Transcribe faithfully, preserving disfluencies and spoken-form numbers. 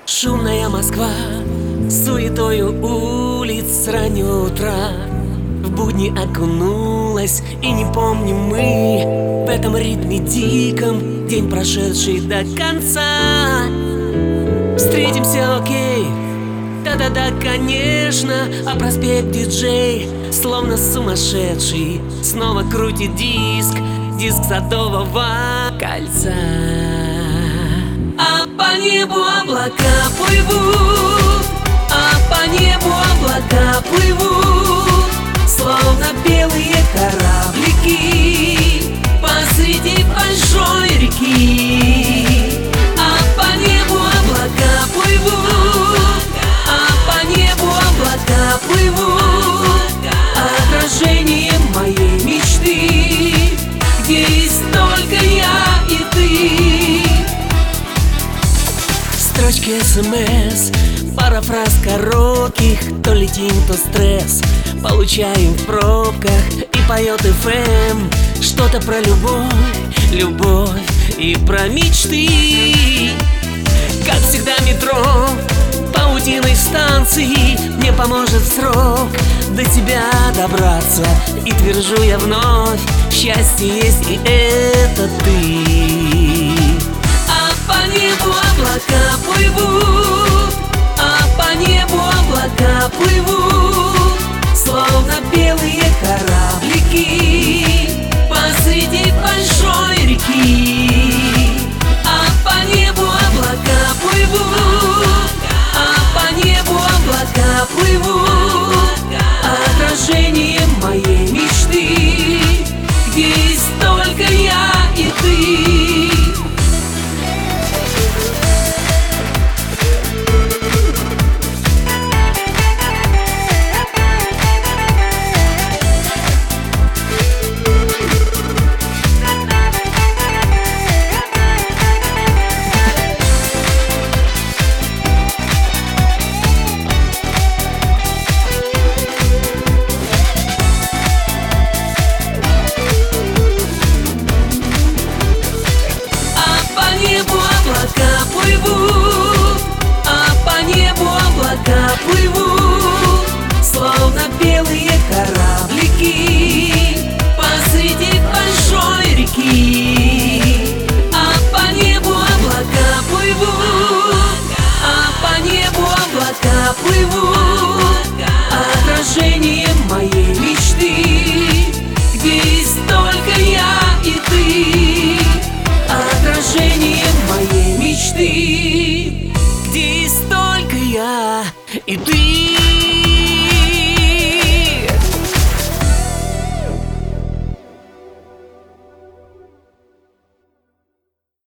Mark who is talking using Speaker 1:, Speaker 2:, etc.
Speaker 1: Шумная Москва, суетою улиц с раннего утра в будни окунулась, и не помним мы в этом ритме диком день, прошедший до конца. Встретимся, окей, да-да-да, конечно. А проспект диджей, словно сумасшедший, снова крутит диск, диск Садового кольца. А по небу облака плывут, а по небу облака плывут, словно белые кораблики посреди большой реки. А по небу облака плывут, а по небу облака плывут, отражение моей мечты, где есть только я и ты. Строчки смс, пара фраз коротких, то летим, то стресс получаем в пробках, и поет эф эм что-то про любовь, любовь и про мечты. Как всегда метро, паутиной станций мне поможет срок до тебя добраться. И твержу я вновь, счастье есть, и это ты. А по небу облака плывут, а по небу облака плывут, словно белые кораблики посреди большой реки. А по небу облака плывут, а по небу облака плывут, отражение моей мечты, где есть только я и ты. Облака плывут, а по небу облака плывут, словно белые кораблики посреди большой реки. А по небу облака плывут, а по небу облака плывут, отражение моей мечты, где есть только я и ты. Отражение моей мечты, где есть только я и ты.